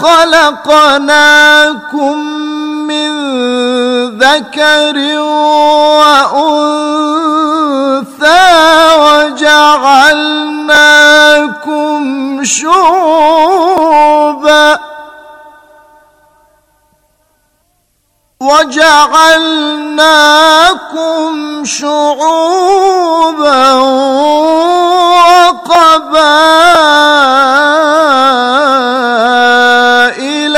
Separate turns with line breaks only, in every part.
خلقناكم من ذكر وأنثى وجعلناكم شعوبا وقبائل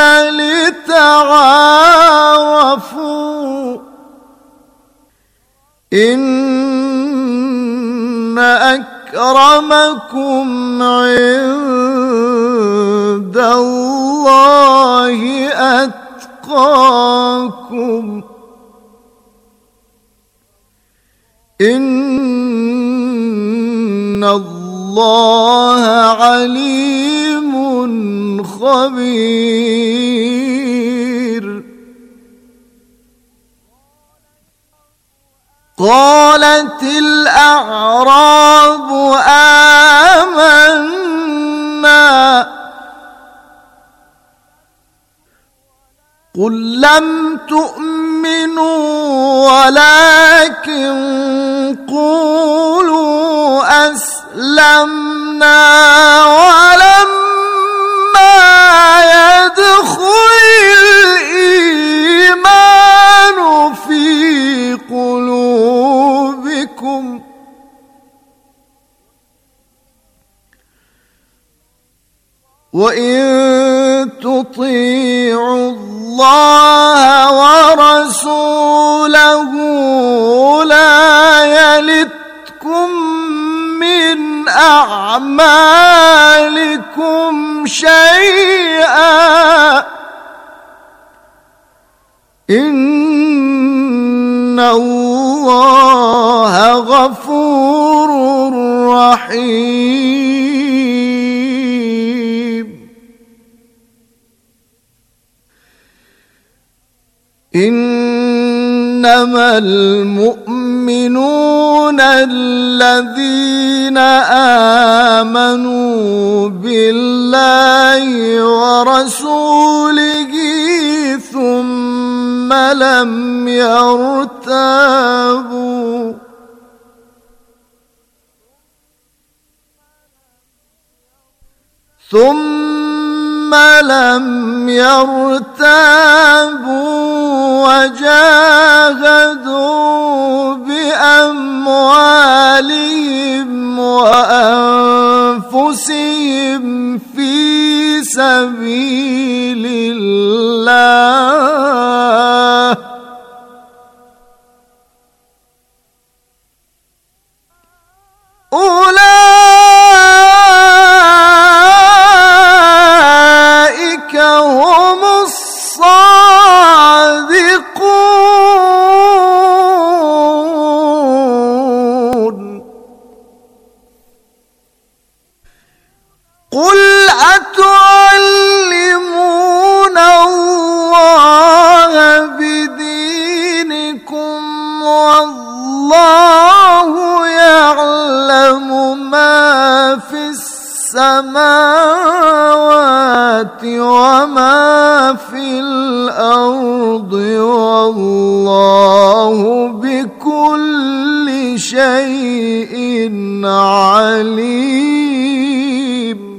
لتعارفوا إن أكرمكم عند الله أتقاكم إن الله عليم خبير. قالت الأعراب آمنا قل لم تؤمنوا ولكن قولوا أسلمنا ولما يدخل الإيمان في قلوبكم وإن تطيعوا الله ورسوله لا يلتكم من أعمالكم شيئا إن الله غفور رحيم. إنما المؤمنون الذين آمنوا بالله ورسوله ثم لم يرتابوا وجاهدوا بأموالهم وأنفسهم في سبيل الله أولئك هم الصادقون. قل أتعلمون الله بدينكم والله يعلم ما في السماوات وما في الأرض والله بكل شيء عليم.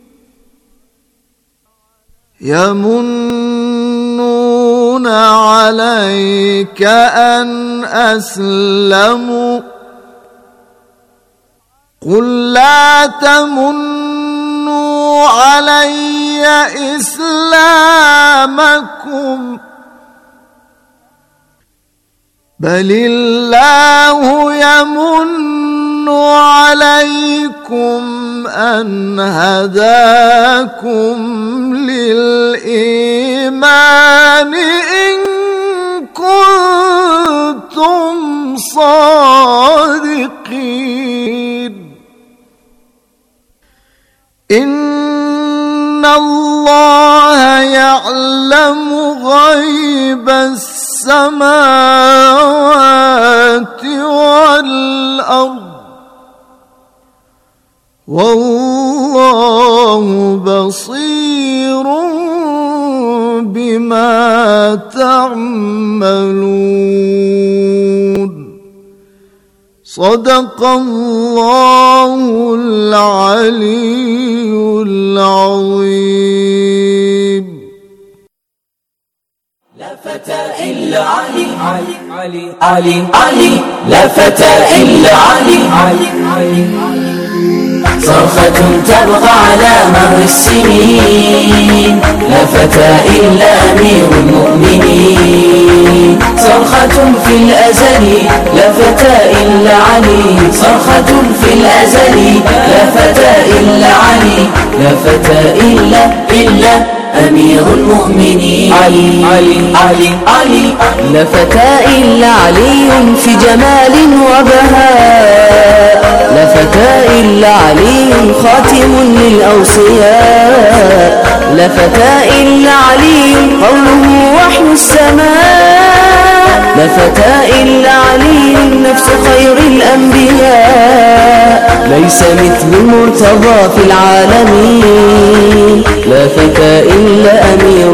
يمنون عليك أن أسلموا قل لا تمنوا علي إسلامكم بل الله يمن عليكم أن هداكم للإيمان إن كنتم صادقين. إن الله يعلم غيب السماوات والأرض والله بصير تعملون. صدق الله العلي العظيم.
لا فتى إلا علي علي علي علي علي، لا فتى إلا علي علي علي علي. صرخة تبقى على مر السنين، لا فتى إلا أمير المؤمنين. صرخة في الأزل، لا فتى إلا علي. صرخة في الأزل، لا فتى إلا علي. لا فتى إلا أمير المؤمنين. علي علي علي علي. لا فتى إلا علي في جمال وبهاء. لا فتى إلا علي خاتم للأوصياء. لا فتى إلا علي قوله وحي السماء. لا فتى إلا علي نفس خير الأنبياء. ليس مثل المرتضى في العالمين. لا فتى إلا أمير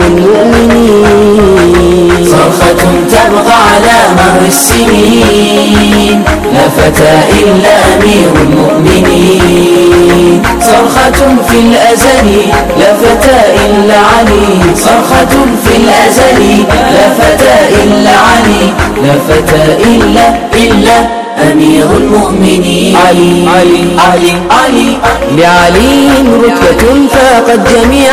المؤمنين. صرخة تبقى على مر السنين، لا فتى إلا أمير المؤمنين. صرخة في الأزل، لا فتى إلا علي. صرخة في الأزل، لا فتى إلا علي. لا فتى إلا أمير المؤمنين. علي علي علي علي. لعلي رتبة فاقت جميع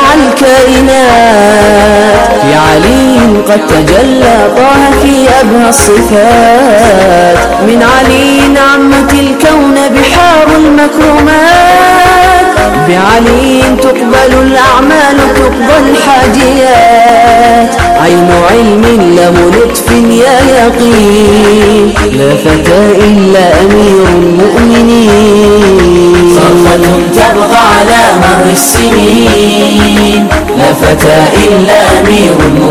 الكائنات. في علي قد تجلى طه في أبهى الصفات. من علي عمت الكون بحار المكرمات. بعلي تقبل الأعمال تقبل الحاجيات. عين علم لم لطف يا يقين. لا فتى إلا أمير المؤمنين. صرخة تبقى على مر السنين، لا فتى إلا أمير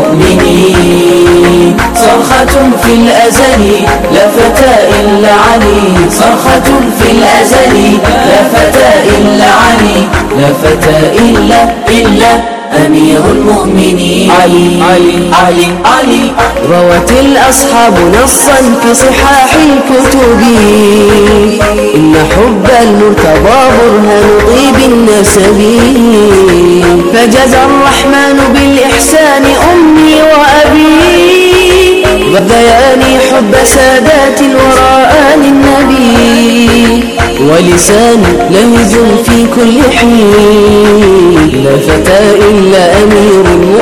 المؤمنين. صرخة في الأزل، لا فتى إلا علي. صرخة في الأزل، لا فتى إلا علي. لا فتى إلا أمير المؤمنين. علي علي علي علي. روت الأصحاب نصا في صحاح الكتب إن حب المرتضى برهان طيب النسب. فجزى الرحمن بالإحسان أمي وأبي، غذياني حب سادات الوراء للنبي. ولساني لهج في كل حين، لا فتى إلا أمير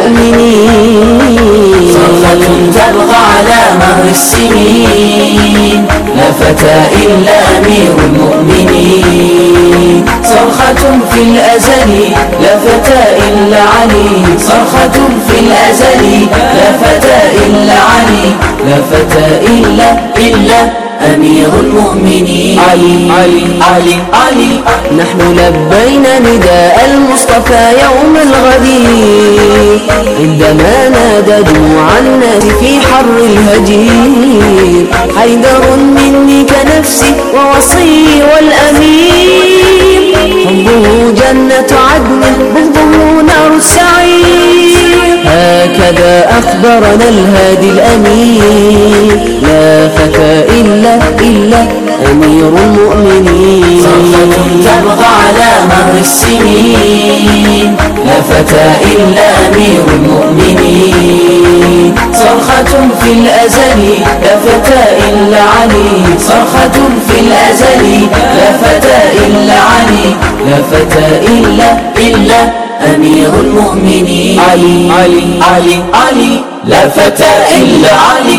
المؤمنين. صرخة تبقى على مر السنين، لا فتى إلا أمير المؤمنين. صرخة في الأزل، لا فتى إلا علي. صرخة في الأزل، لا فتى إلا علي. لا فتى إلا أمير المؤمنين. علي علي علي علي. نحن لبينا نداء المصطفى يوم الغدير، عندما نادى جموع الناس في حر الهجير. حيدر مني كنفسي ووصي والأمير، حبه جنة عدن بغضه نار السعير. هكذا أخبرنا الهادي الأمين. لا فتى إلا أمير المؤمنين. صرخة تبقى على مر السنين، لا فتى إلا أمير المؤمنين. صرخة في الأزل، لا فتى إلا علي. صرخة في الأزل، لا فتى إلا علي. لا فتى إلا أمير المؤمنين. علي علي علي علي. لا فتى إلا علي.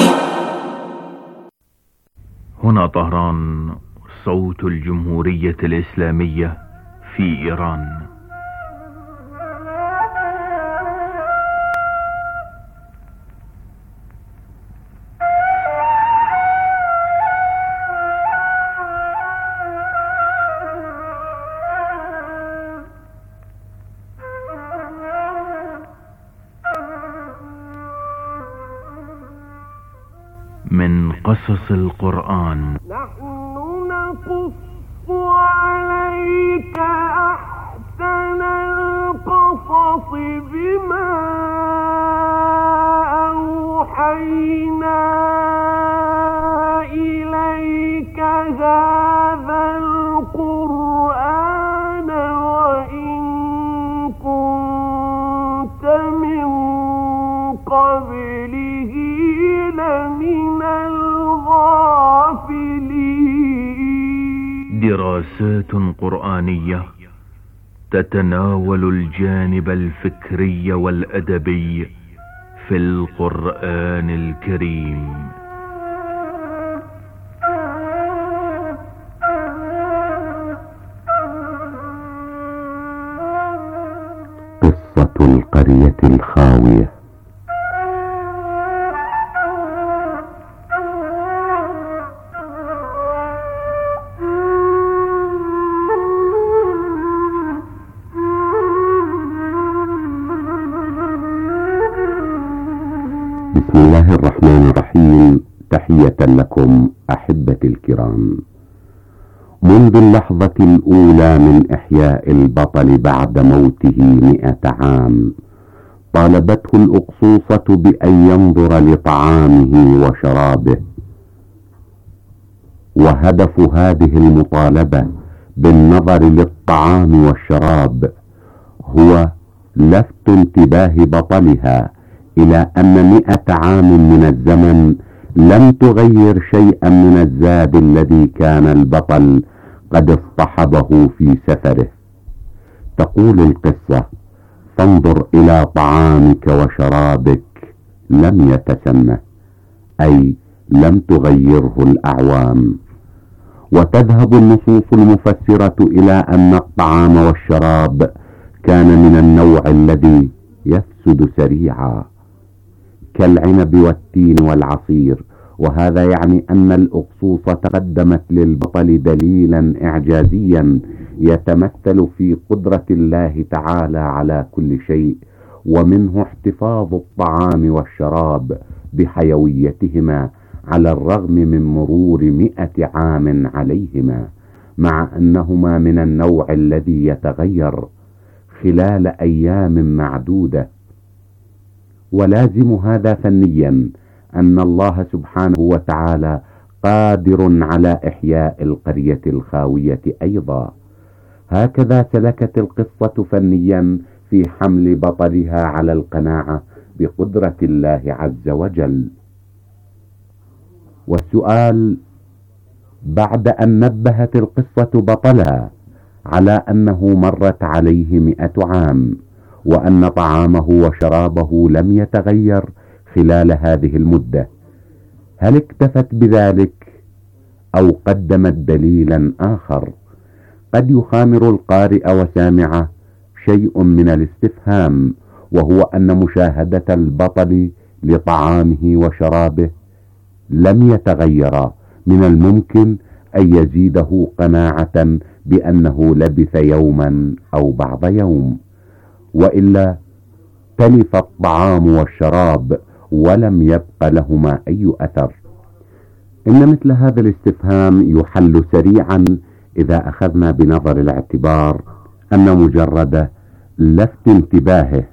هنا طهران، صوت الجمهورية الإسلامية في إيران. من قصص القرآن.
نحن نقص عليك أحسن القصص بما أوحينا
دراسات قرآنية تتناول الجانب الفكري والأدبي في القرآن الكريم.
قصة القرية الخاوية. بسم الله الرحمن الرحيم. تحية لكم أحبتي الكرام. منذ اللحظة الأولى من إحياء البطل بعد موته 100 عام طالبته الأقصوصة بأن ينظر لطعامه وشرابه، وهدف هذه المطالبة بالنظر للطعام والشراب هو لفت انتباه بطلها إلى أن 100 عام من الزمن لم تغير شيئا من الزاد الذي كان البطل قد اصطحبه في سفره. تقول القصة: فانظر إلى طعامك وشرابك لم يتسنه، أي لم تغيره الأعوام. وتذهب النصوص المفسرة إلى أن الطعام والشراب كان من النوع الذي يفسد سريعا كالعنب والتين والعصير، وهذا يعني أن الأقصوصة قدمت للبطل دليلا إعجازيا يتمثل في قدرة الله تعالى على كل شيء، ومنه احتفاظ الطعام والشراب بحيويتهما على الرغم من مرور 100 عام عليهما، مع أنهما من النوع الذي يتغير خلال أيام معدودة. ولازم هذا فنيا أن الله سبحانه وتعالى قادر على إحياء القرية الخاوية أيضا. هكذا سلكت القصة فنيا في حمل بطلها على القناعة بقدرة الله عز وجل. والسؤال: بعد أن نبهت القصة بطلها على أنه مرت عليه 100 عام وأن طعامه وشرابه لم يتغير خلال هذه المدة، هل اكتفت بذلك أو قدمت دليلا آخر؟ قد يخامر القارئ وسامعه شيء من الاستفهام، وهو أن مشاهدة البطل لطعامه وشرابه لم يتغيرا من الممكن أن يزيده قناعة بأنه لبث يوما أو بعض يوم، وإلا تلف الطعام والشراب ولم يبق لهما أي أثر. إن مثل هذا الاستفهام يحل سريعا إذا أخذنا بنظر الاعتبار أن مجرد لفت انتباهه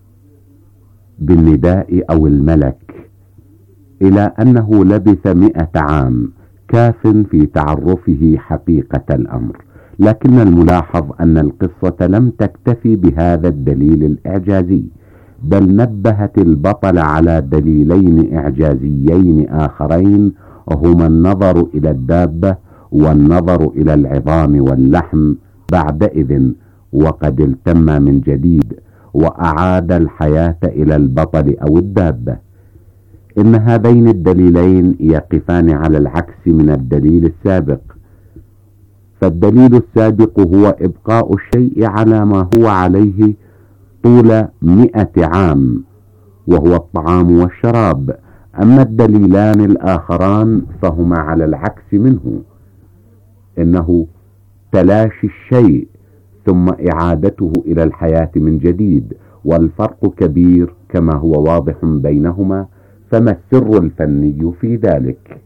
بالنداء أو الملك إلى أنه لبث 100 عام كاف في تعرفه حقيقة الأمر. لكن الملاحظ أن القصة لم تكتفي بهذا الدليل الإعجازي، بل نبهت البطل على دليلين إعجازيين آخرين، هما النظر إلى الدابة والنظر إلى العظام واللحم بعدئذ وقد التم من جديد وأعاد الحياة إلى البطل أو الدابة. إن هذين الدليلين يقفان على العكس من الدليل السابق، فالدليل السابق هو إبقاء الشيء على ما هو عليه طول 100 عام وهو الطعام والشراب، أما الدليلان الآخران فهما على العكس منه، إنه تلاشي الشيء ثم إعادته إلى الحياة من جديد، والفرق كبير كما هو واضح بينهما، فما السر الفني في ذلك؟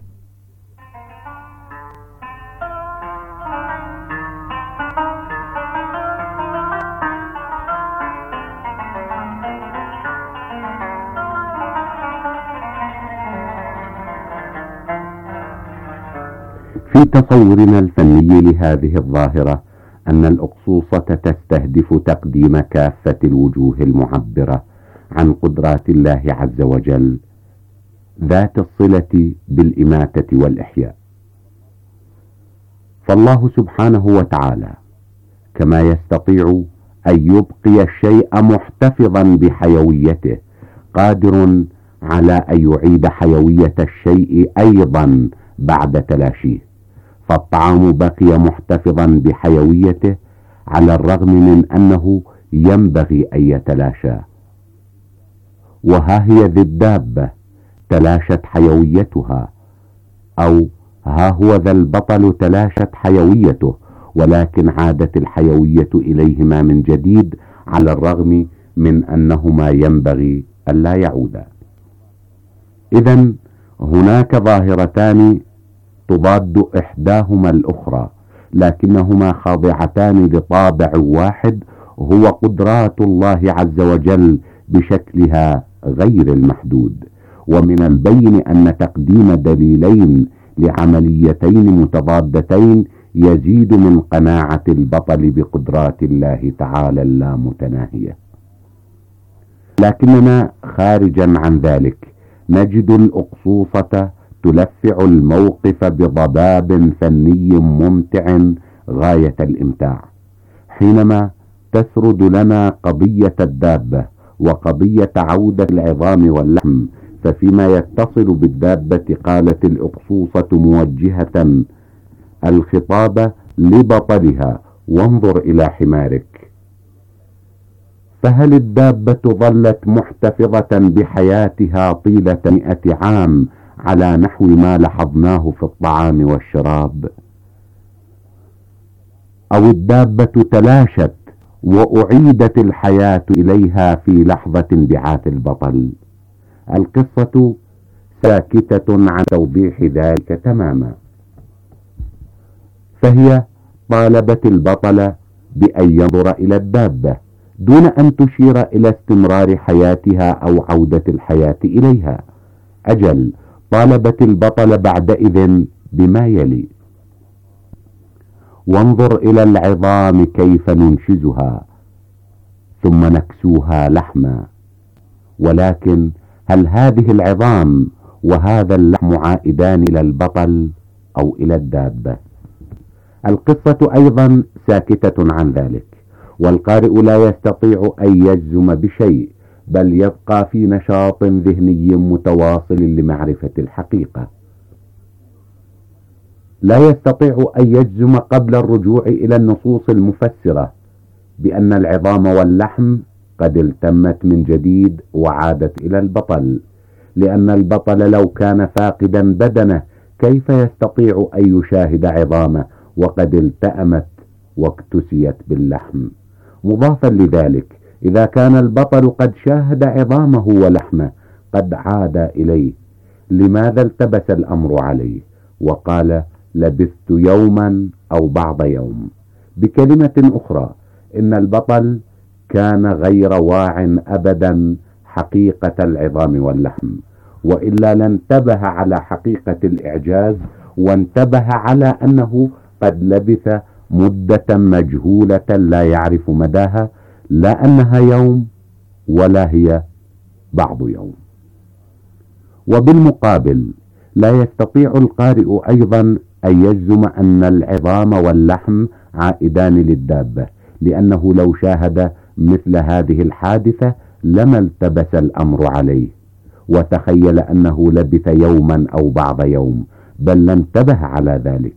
في تصورنا الفني لهذه الظاهرة أن الأقصوصة تستهدف تقديم كافة الوجوه المعبرة عن قدرات الله عز وجل ذات الصلة بالإماتة والإحياء. فالله سبحانه وتعالى كما يستطيع أن يبقي الشيء محتفظا بحيويته قادر على أن يعيد حيوية الشيء أيضا بعد تلاشيه، فالطعام بقي محتفظا بحيويته على الرغم من أنه ينبغي أن يتلاشى. وها هي ذي الدابة تلاشت حيويتها، أو ها هو ذا البطل تلاشت حيويته، ولكن عادت الحيوية إليهما من جديد على الرغم من أنهما ينبغي ألا يعودا. إذن هناك ظاهرتان تضاد إحداهما الأخرى، لكنهما خاضعتان لطابع واحد هو قدرات الله عز وجل بشكلها غير المحدود. ومن البين أن تقديم دليلين لعمليتين متضادتين يزيد من قناعة البطل بقدرات الله تعالى اللامتناهية. لكننا خارجا عن ذلك نجد الأقصوصة تلفع الموقف بضباب فني ممتع غاية الإمتاع، حينما تسرد لنا قضية الدابة وقضية عودة العظام واللحم. ففيما يتصل بالدابة قالت الأقصوصة موجهة الخطاب لبطلها: وانظر إلى حمارك. فهل الدابة ظلت محتفظة بحياتها طيلة 100 عام على نحو ما لاحظناه في الطعام والشراب؟ أو الدابة تلاشت وأعيدت الحياة إليها في لحظة انبعاث البطل؟ القصة ساكتة عن توضيح ذلك تماما. فهي طالبت البطل بأن ينظر إلى الدابة دون أن تشير إلى استمرار حياتها أو عودة الحياة إليها. أجل، طالبت البطل بعدئذ بما يلي: وانظر إلى العظام كيف ننشزها ثم نكسوها لحما. ولكن هل هذه العظام وهذا اللحم عائدان إلى البطل أو إلى الدابة؟ القصة أيضا ساكتة عن ذلك، والقارئ لا يستطيع أن يجزم بشيء، بل يبقى في نشاط ذهني متواصل لمعرفة الحقيقة. لا يستطيع أن يجزم قبل الرجوع إلى النصوص المفسرة بأن العظام واللحم قد التمت من جديد وعادت إلى البطل، لأن البطل لو كان فاقدا بدنه كيف يستطيع أن يشاهد عظامه وقد التأمت واكتسيت باللحم؟ مضافا لذلك، إذا كان البطل قد شاهد عظامه ولحمه قد عاد إليه، لماذا التبس الأمر عليه وقال: لبثت يوما أو بعض يوم؟ بكلمة أخرى، إن البطل كان غير واع أبدا حقيقة العظام واللحم، وإلا لانتبه على حقيقة الإعجاز، وانتبه على أنه قد لبث مدة مجهولة لا يعرف مداها، لا أنها يوم ولا هي بعض يوم. وبالمقابل لا يستطيع القارئ أيضا أن يجزم أن العظام واللحم عائدان للدابة، لأنه لو شاهد مثل هذه الحادثة لما التبس الأمر عليه وتخيل أنه لبث يوما أو بعض يوم، بل لا انتبه على ذلك.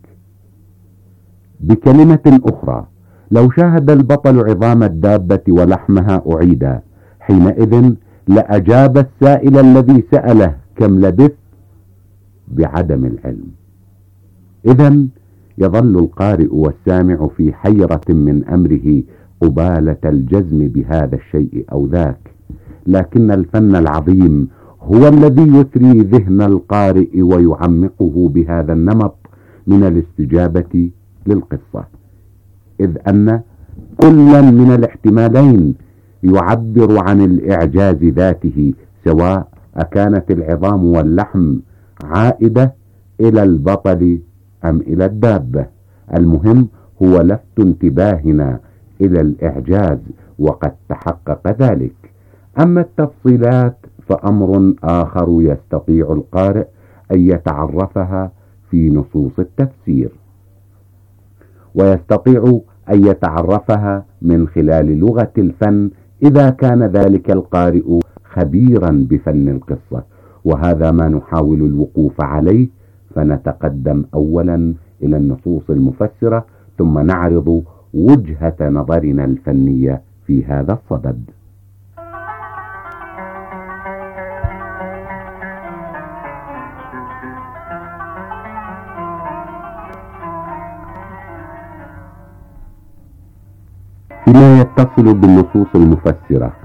بكلمة أخرى، لو شاهد البطل عظام الدابة ولحمها أعيدا، حينئذ لأجاب السائل الذي سأله كم لبث بعدم العلم. إذن يظل القارئ والسامع في حيرة من أمره قبالة الجزم بهذا الشيء أو ذاك، لكن الفن العظيم هو الذي يثري ذهن القارئ ويعمقه بهذا النمط من الاستجابة للقصة، إذ أن كلا من الاحتمالين يعبر عن الإعجاز ذاته، سواء أكانت العظام واللحم عائدة إلى البطل أم إلى الدابة. المهم هو لفت انتباهنا إلى الإعجاز، وقد تحقق ذلك. أما التفصيلات فأمر آخر يستطيع القارئ أن يتعرفها في نصوص التفسير. ويستطيع أن يتعرفها من خلال لغة الفن إذا كان ذلك القارئ خبيرا بفن القصة، وهذا ما نحاول الوقوف عليه. فنتقدم أولا إلى النصوص المفسرة، ثم نعرض وجهة نظرنا الفنية في هذا الصدد. فيما يتصل بالنصوص المفسرة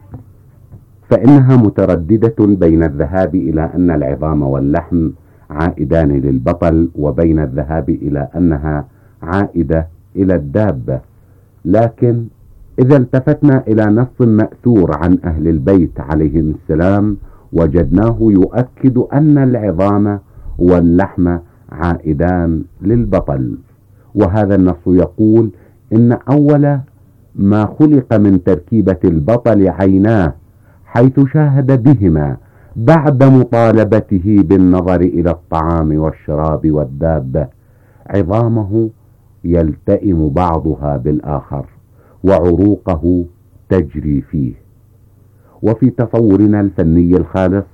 فإنها مترددة بين الذهاب إلى أن العظام واللحم عائدان للبطل، وبين الذهاب إلى أنها عائدة إلى الدابة. لكن إذا التفتنا إلى نص مأثور عن أهل البيت عليهم السلام وجدناه يؤكد أن العظام واللحم عائدان للبطل، وهذا النص يقول إن أول ما خلق من تركيبة البطل عيناه، حيث شاهد بهما بعد مطالبته بالنظر إلى الطعام والشراب والدابة. عظامه يلتئم بعضها بالآخر وعروقه تجري فيه. وفي تصورنا الفني الخالص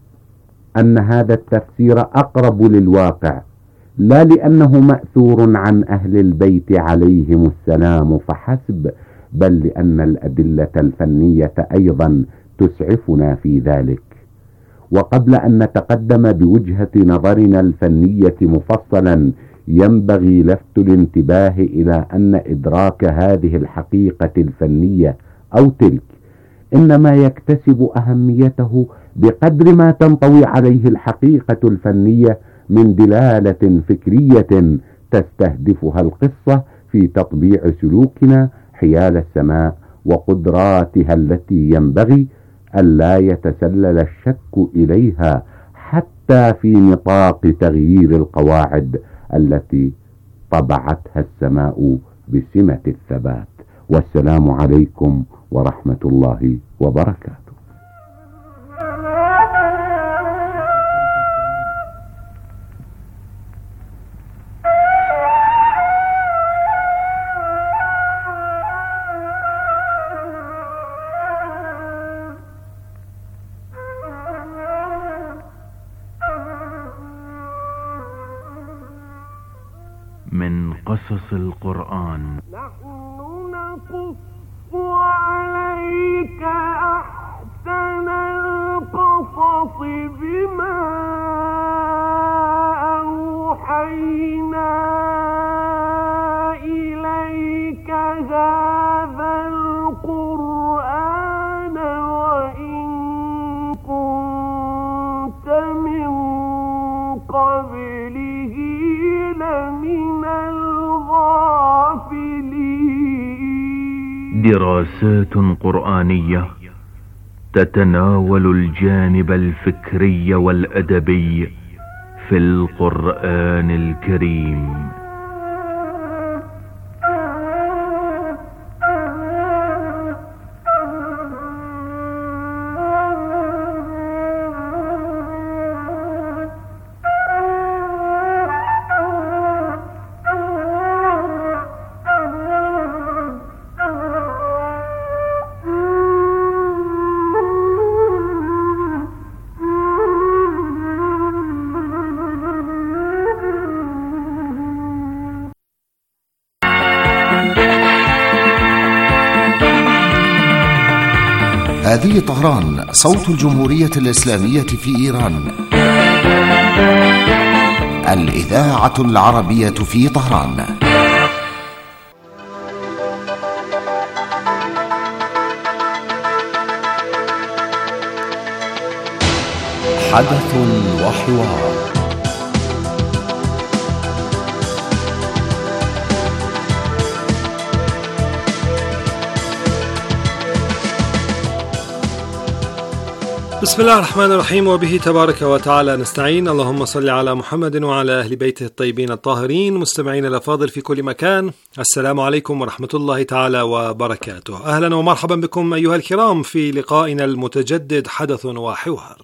أن هذا التفسير أقرب للواقع، لا لأنه مأثور عن أهل البيت عليهم السلام فحسب، بل لأن الأدلة الفنية أيضا تسعفنا في ذلك. وقبل أن نتقدم بوجهة نظرنا الفنية مفصلا، ينبغي لفت الانتباه إلى أن إدراك هذه الحقيقة الفنية أو تلك إنما يكتسب أهميته بقدر ما تنطوي عليه الحقيقة الفنية من دلالة فكرية تستهدفها القصة في تطبيع سلوكنا حيال السماء وقدراتها التي ينبغي ألا يتسلل الشك إليها حتى في نطاق تغيير القواعد التي طبعتها السماء بسمة الثبات. والسلام عليكم ورحمة الله وبركاته.
من قصص القرآن.
نحن نقص عليك أحسن القصص بما أوحينا إليك هذا القرآن وإن كنت من قبله لمن الغافلين.
دراسات قرآنية تتناول الجانب الفكري والأدبي في القرآن الكريم.
هذه طهران، صوت الجمهورية الإسلامية في إيران، الإذاعة العربية في طهران. حدث وحوار.
بسم الله الرحمن الرحيم، وبه تبارك وتعالى نستعين. اللهم صل على محمد وعلى أهل بيته الطيبين الطاهرين. مستمعين الأفاضل في كل مكان، السلام عليكم ورحمة الله تعالى وبركاته. أهلا ومرحبا بكم أيها الكرام في لقائنا المتجدد حدث وحوار.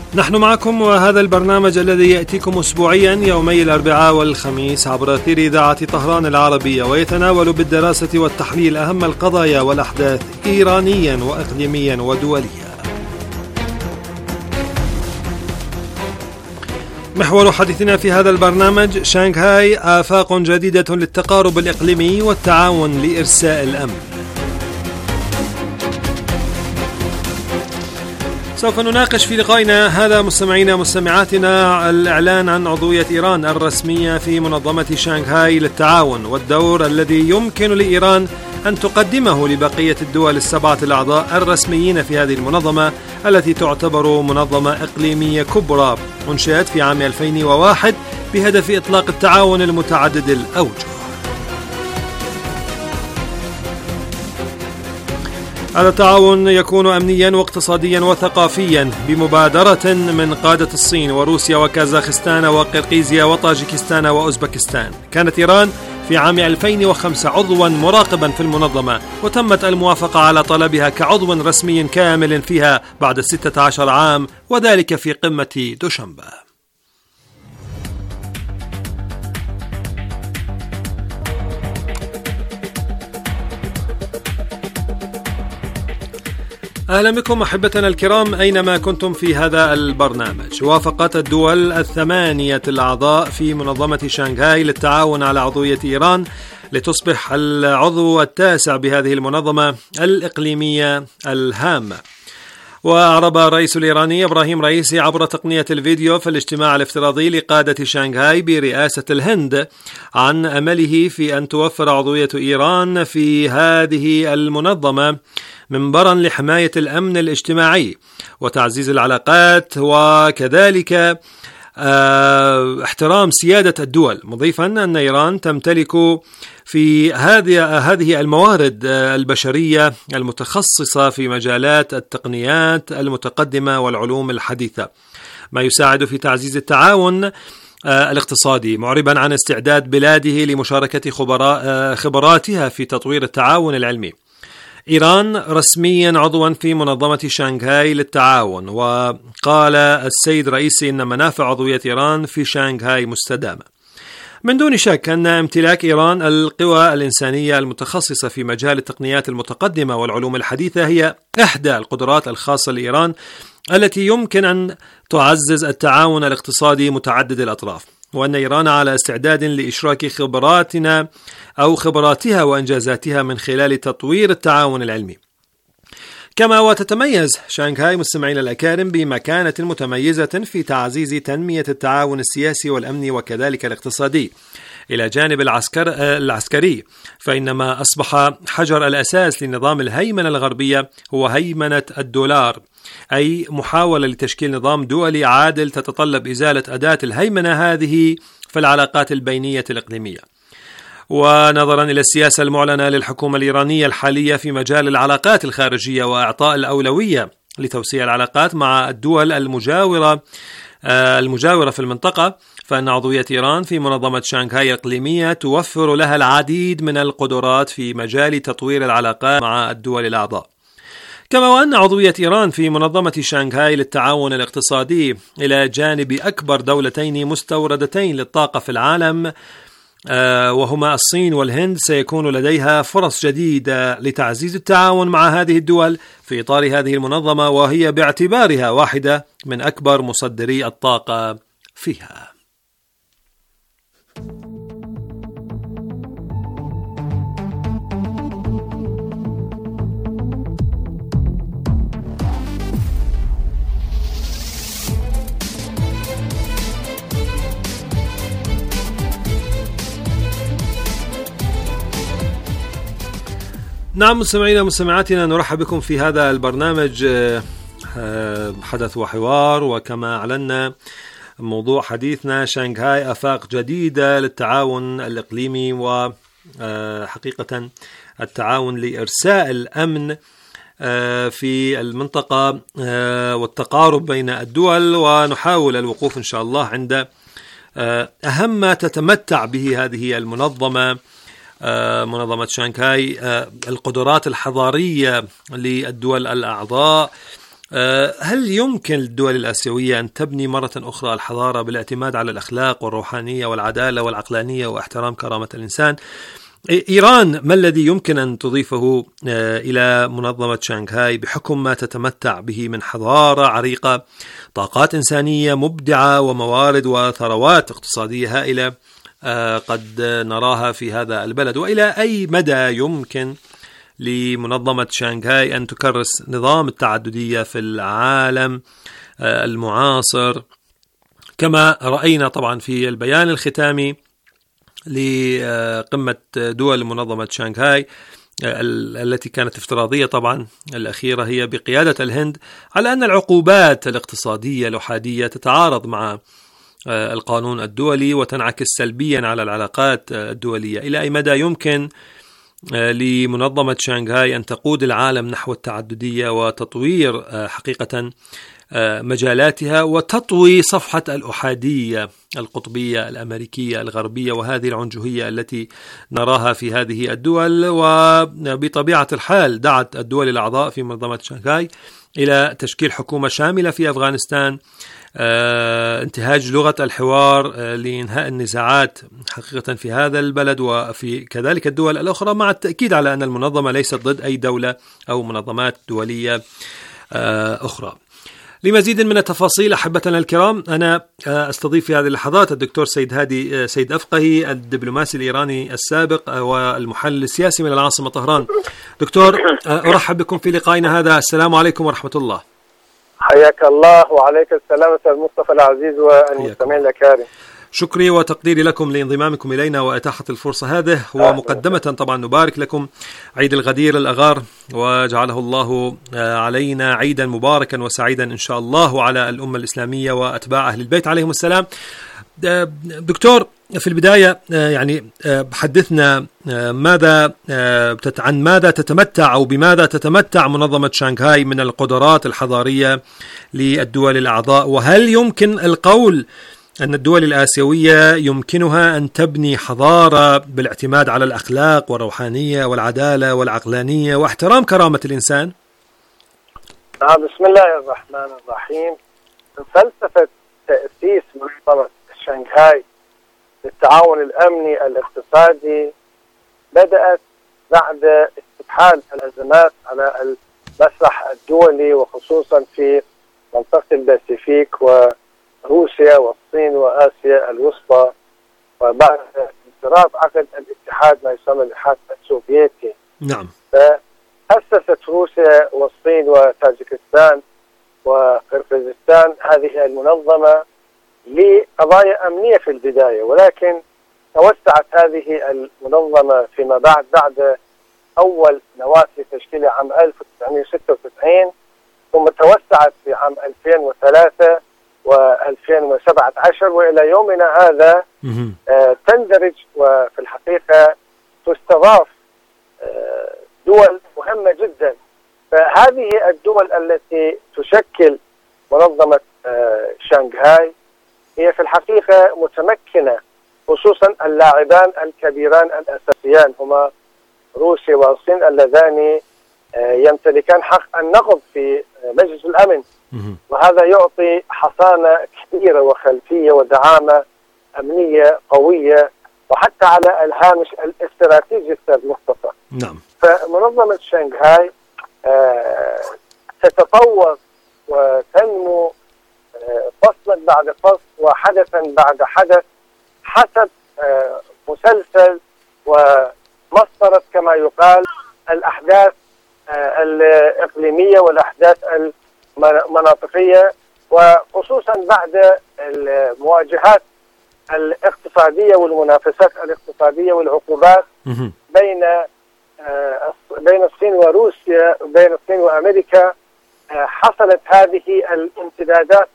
نحن معكم، وهذا البرنامج الذي يأتيكم أسبوعيا يومي الأربعاء والخميس عبر أثير إذاعة طهران العربية، ويتناول بالدراسة والتحليل أهم القضايا والأحداث إيرانيا وإقليميا ودوليا. محور حديثنا في هذا البرنامج: شانغهاي، آفاق جديدة للتقارب الإقليمي والتعاون لإرساء الأمن. سوف نناقش في لقائنا هذا مستمعينا ومستمعاتنا الإعلان عن عضوية إيران الرسمية في منظمة شانغهاي للتعاون، والدور الذي يمكن لإيران أن تقدمه لبقية الدول السبعة الأعضاء الرسميين في هذه المنظمة التي تعتبر منظمة إقليمية كبرى أنشئت في عام 2001 بهدف إطلاق التعاون المتعدد الأوجه. هذا التعاون يكون أمنيا واقتصاديا وثقافيا بمبادرة من قادة الصين وروسيا وكازاخستان وقرقيزيا وطاجيكستان وأوزبكستان. كانت إيران في عام 2005 عضوا مراقبا في المنظمة، وتمت الموافقة على طلبها كعضو رسمي كامل فيها بعد 16 عام، وذلك في قمة دوشنبه. أهلا بكم أحبتنا الكرام أينما كنتم في هذا البرنامج. وافقت الدول الثمانية الأعضاء في منظمة شانغهاي للتعاون على عضوية إيران لتصبح العضو التاسع بهذه المنظمة الإقليمية الهامة. وأعرب الرئيس الإيراني إبراهيم رئيسي عبر تقنية الفيديو في الاجتماع الافتراضي لقادة شانغهاي برئاسة الهند عن أمله في أن توفر عضوية إيران في هذه المنظمة منبرا لحماية الأمن الاجتماعي وتعزيز العلاقات، وكذلك احترام سيادة الدول، مضيفا أن إيران تمتلك في هذه الموارد البشرية المتخصصة في مجالات التقنيات المتقدمة والعلوم الحديثة، ما يساعد في تعزيز التعاون الاقتصادي، معربا عن استعداد بلاده لمشاركة خبراتها في تطوير التعاون العلمي. إيران رسميا عضوا في منظمة شانغهاي للتعاون، وقال السيد رئيسي إن منافع عضوية إيران في شانغهاي مستدامة. من دون شك أن امتلاك إيران القوى الإنسانية المتخصصة في مجال التقنيات المتقدمة والعلوم الحديثة هي إحدى القدرات الخاصة لإيران التي يمكن أن تعزز التعاون الاقتصادي متعدد الأطراف، وأن إيران على استعداد لإشراك خبراتها وإنجازاتها من خلال تطوير التعاون العلمي. كما وتتميز شانغهاي مستمعين الأكارم بمكانة متميزة في تعزيز تنمية التعاون السياسي والأمني وكذلك الاقتصادي إلى جانب العسكري، فإنما أصبح حجر الأساس لنظام الهيمنة الغربية هو هيمنة الدولار، أي محاولة لتشكيل نظام دولي عادل تتطلب إزالة أداة الهيمنة هذه في العلاقات البينية الإقليمية. ونظرا إلى السياسة المعلنة للحكومة الإيرانية الحالية في مجال العلاقات الخارجية وإعطاء الأولوية لتوسيع العلاقات مع الدول المجاورة في المنطقة، فإن عضوية إيران في منظمة شانغهاي الإقليمية توفر لها العديد من القدرات في مجال تطوير العلاقات مع الدول الأعضاء. كما وأن عضوية إيران في منظمة شانغهاي للتعاون الاقتصادي إلى جانب أكبر دولتين مستوردتين للطاقة في العالم وهما الصين والهند سيكون لديها فرص جديدة لتعزيز التعاون مع هذه الدول في إطار هذه المنظمة، وهي باعتبارها واحدة من أكبر مصدري الطاقة فيها. نعم مستمعينا ومستمعاتنا، نرحب بكم في هذا البرنامج حدث وحوار، وكما أعلنا موضوع حديثنا شانغهاي آفاق جديدة للتعاون الإقليمي وحقيقة التعاون لإرساء الأمن في المنطقة والتقارب بين الدول، ونحاول الوقوف إن شاء الله عند أهم ما تتمتع به هذه المنظمة، منظمة شانغهاي، القدرات الحضارية للدول الأعضاء هل يمكن للدول الآسيوية أن تبني مرة أخرى الحضارة بالاعتماد على الأخلاق والروحانية والعدالة والعقلانية واحترام كرامة الإنسان؟ إيران ما الذي يمكن أن تضيفه إلى منظمة شانغهاي بحكم ما تتمتع به من حضارة عريقة، طاقات إنسانية مبدعة، وموارد وثروات اقتصادية هائلة قد نراها في هذا البلد؟ وإلى أي مدى يمكن لمنظمة شانغهاي أن تكرس نظام التعددية في العالم المعاصر، كما رأينا طبعا في البيان الختامي لقمة دول منظمة شانغهاي التي كانت افتراضية طبعا، الأخيرة هي بقيادة الهند، على أن العقوبات الاقتصادية الأحادية تتعارض مع القانون الدولي وتنعكس سلبيا على العلاقات الدولية. إلى أي مدى يمكن لمنظمة شانغهاي أن تقود العالم نحو التعددية وتطوير حقيقة مجالاتها وتطوي صفحة الأحادية القطبية الأمريكية الغربية وهذه العنجهية التي نراها في هذه الدول؟ وبطبيعة الحال دعت الدول الأعضاء في منظمة شانغهاي إلى تشكيل حكومة شاملة في أفغانستان، انتهاج لغة الحوار لإنهاء النزاعات حقيقة في هذا البلد وفي كذلك الدول الأخرى، مع التأكيد على أن المنظمة ليست ضد أي دولة أو منظمات دولية أخرى. لمزيد من التفاصيل أحبتنا الكرام، أنا أستضيف في هذه اللحظات الدكتور سيد هادي سيد أفقهي، الدبلوماسي الإيراني السابق والمحلل السياسي من العاصمة طهران. دكتور، أرحب بكم في لقائنا هذا. السلام عليكم ورحمة الله.
حياك الله. وعليك السلام أستاذ مصطفى العزيز والمستمعين الكرام.
شكري وتقديري لكم لانضمامكم إلينا وإتاحة الفرصة هذه، ومقدمة طبعا نبارك لكم عيد الغدير الأغار، وجعله الله علينا عيدا مباركا وسعيدا إن شاء الله وعلى الأمة الإسلامية وأتباع أهل البيت عليهم السلام. دكتور، في البداية يعني حدثنا عن ماذا تتمتع أو بماذا تتمتع منظمة شانغهاي من القدرات الحضارية للدول الأعضاء، وهل يمكن القول أن الدول الآسيوية يمكنها أن تبني حضارة بالاعتماد على الأخلاق والروحانية والعدالة والعقلانية واحترام كرامة الإنسان؟
بسم الله الرحمن الرحيم. فلسفة تأسيس منظمة شانغهاي للتعاون الأمني الاقتصادي بدأت بعد استفحال الأزمات على المسرح الدولي، وخصوصا في منطقة الباسيفيك وروسيا والصين وآسيا الوسطى، وبعد انقراض عقد الاتحاد ما يسمى الاتحاد السوفيتي.
نعم.
فأسست روسيا والصين وتاجيكستان وقرقيزستان هذه المنظمة لقضايا أمنية في البداية، ولكن توسعت هذه المنظمة فيما بعد أول نواة لتشكيلها عام 1996، ثم توسعت في عام 2003 و2017 وإلى يومنا هذا تندرج وفي الحقيقة تستضاف دول مهمة جدا. فهذه الدول التي تشكل منظمة شانغهاي هي في الحقيقة متمكنة، خصوصا اللاعبان الكبيران الأساسيان هما روسيا والصين اللذان يمتلكان حق النقض في مجلس الأمن، وهذا يعطي حصانة كبيرة وخلفية ودعامة أمنية قوية وحتى على الهامش الاستراتيجي أستاذ مصطفى.
نعم.
فمنظمة شانغهاي تتطور وتنمو فصلا بعد فصل وحدثا بعد حدث حسب مسلسل ومسطرة كما يقال الأحداث الإقليمية والأحداث المناطقية، وخصوصا بعد المواجهات الاقتصادية والمنافسات الاقتصادية والعقوبات بين الصين وروسيا، بين الصين وأمريكا، حصلت هذه الامتدادات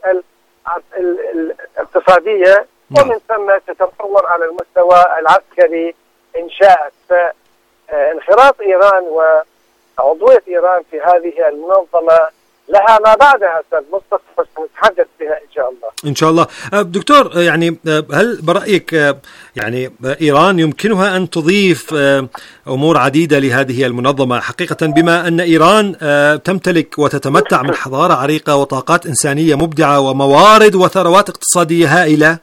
الاقتصادية ومن ثم تتطور على المستوى العسكري إن شاءت. فانخراط إيران وعضوية إيران في هذه المنظمة لها ما بعدها أستاذ مصطفى سنتحدث بها إن شاء الله.
إن شاء الله. دكتور، يعني هل برأيك يعني إيران يمكنها أن تضيف أمور عديدة لهذه المنظمة حقيقة، بما أن إيران تمتلك وتتمتع من حضارة عريقة وطاقات إنسانية مبدعة وموارد وثروات اقتصادية هائلة؟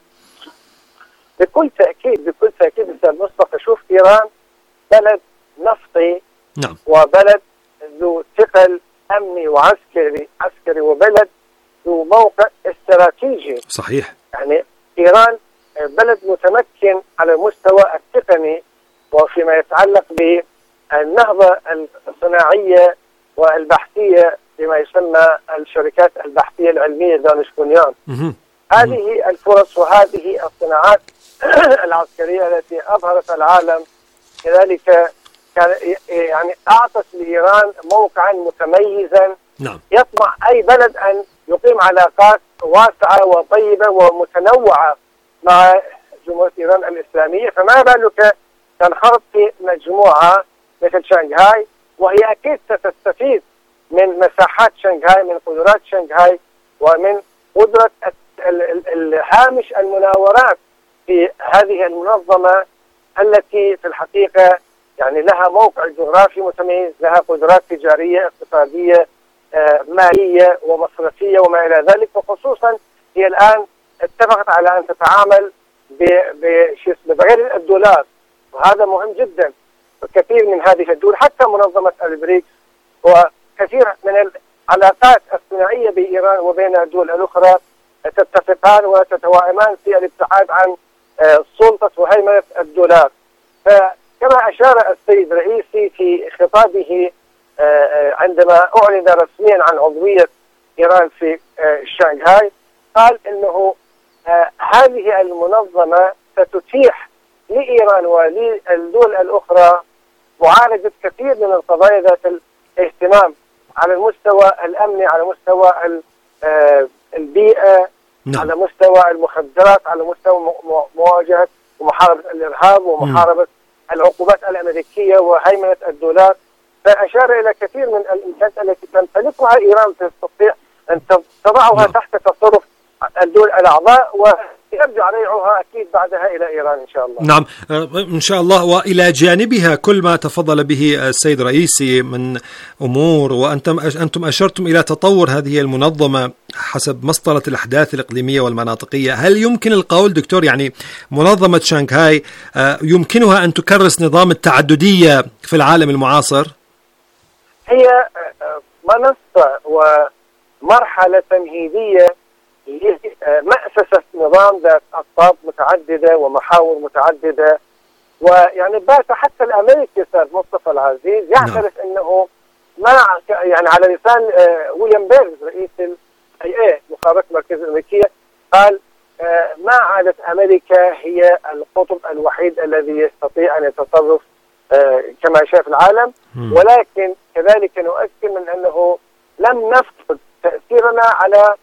بكل تأكيد أستاذ مصطفى. شوف، إيران بلد نفطي،
نعم،
وبلد ذو ثقل أمني وعسكري وبلد ذو موقع استراتيجي.
صحيح.
يعني إيران بلد متمكن على المستوى التقني وفيما يتعلق بالنهضة الصناعية والبحثية بما يسمى الشركات البحثية العلمية دانشبونيان. هذه الفرص وهذه الصناعات العسكرية التي أبهرت العالم كذلك كان يعني أعطت لإيران موقعا متميزا.
نعم.
يطمع أي بلد أن يقيم علاقات واسعة وطيبة ومتنوعة مع جمهورية إيران الإسلامية، فما بالك تنخرط في مجموعة مثل شنغهاي، وهي أكيد ستستفيد من مساحات شنغهاي، من قدرات شنغهاي، ومن قدرة الهامش المناورات في هذه المنظمة التي في الحقيقة يعني لها موقع جغرافي متميز، لها قدرات تجارية اقتصادية مالية ومصرفية وما إلى ذلك. وخصوصا هي الآن اتفقت على أن تتعامل بغير الدولار، وهذا مهم جدا. كثير من هذه الدول حتى منظمة البريكس وكثير من العلاقات الصناعية بإيران وبين الدول الأخرى تتفقان وتتوائمان في الابتعاد عن سلطة وهيمنة الدولار. فكما أشار السيد رئيسي في خطابه عندما أعلن رسميا عن عضوية إيران في شنغهاي، قال إنه هذه المنظمة ستتيح لإيران وللدول الأخرى معالجة كثير من القضايا ذات الاهتمام على المستوى الأمني، على مستوى البيئة،
نعم.
على مستوى المخدرات، على مستوى مواجهة ومحاربة الإرهاب ومحاربة العقوبات الأمريكية وهيمنة الدولار. فأشار إلى كثير من الإمكانات التي تمتلكها إيران تستطيع أن تضعها تحت تصرف الدول الأعضاء، ويرجع ريعها أكيد بعدها إلى إيران إن شاء الله.
نعم إن شاء الله. وإلى جانبها كل ما تفضل به السيد رئيسي من أمور، وأنتم أشرتم إلى تطور هذه المنظمة حسب مسطرة الأحداث الإقليمية والمناطقية. هل يمكن القول دكتور يعني منظمة شنغهاي يمكنها أن تكرس نظام التعددية في العالم المعاصر؟
هي منصة ومرحلة تمهيدية مأسسة نظام ذات أقطاب متعددة ومحاور متعددة. ويعني بات حتى الأمريكي أستاذ مصطفى العزيز يعترف أنه ما يعني على لسان ويليام بيرز رئيس CIA مخابرات المركزية الأمريكية قال ما عادت أمريكا هي القطب الوحيد الذي يستطيع أن يتصرف كما شاف العالم، ولكن كذلك نؤكد من أنه لم نفقد تأثيرنا على